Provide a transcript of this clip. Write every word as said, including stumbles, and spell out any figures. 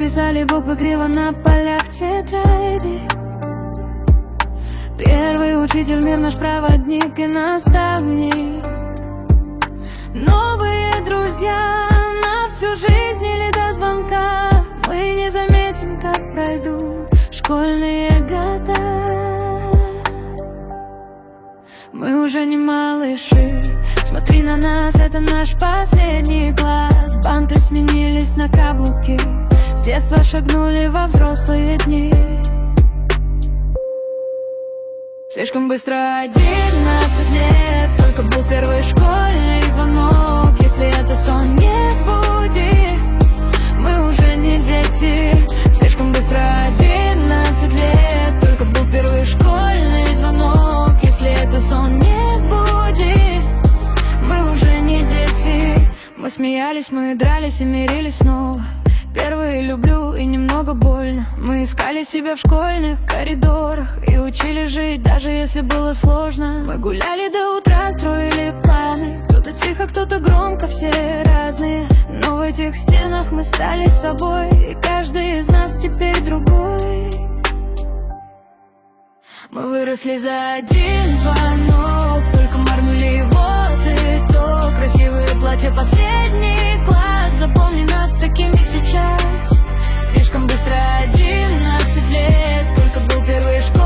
писали буквы криво на полях тетради. Первый учитель, мир наш проводник и наставник. Новые друзья на всю жизнь или до звонка. Мы не заметим, как пройдут школьные года. Мы уже не малыши, смотри на нас, это наш последний класс. Банты сменились на каблуки, с детства шагнули во взрослые дни. Слишком быстро одиннадцать лет, только был первый школьный звонок. Если это сон, не буди, мы уже не дети. Слишком быстро одиннадцать лет, только был первый школьный звонок. Если это сон, не буди, мы уже не дети. Мы смеялись, мы дрались и мирились снова. Первые люблю и немного больно. Мы искали себя в школьных коридорах и учили жить, даже если было сложно. Мы гуляли до утра, строили планы. Кто-то тихо, кто-то громко, все разные. Но в этих стенах мы стали собой, и каждый из нас теперь другой. Мы выросли за один звонок, только марнули вот и то. Красивые платья, последний класс, запомни нас такими сейчас. Слишком быстро одиннадцать лет, только был первый школьный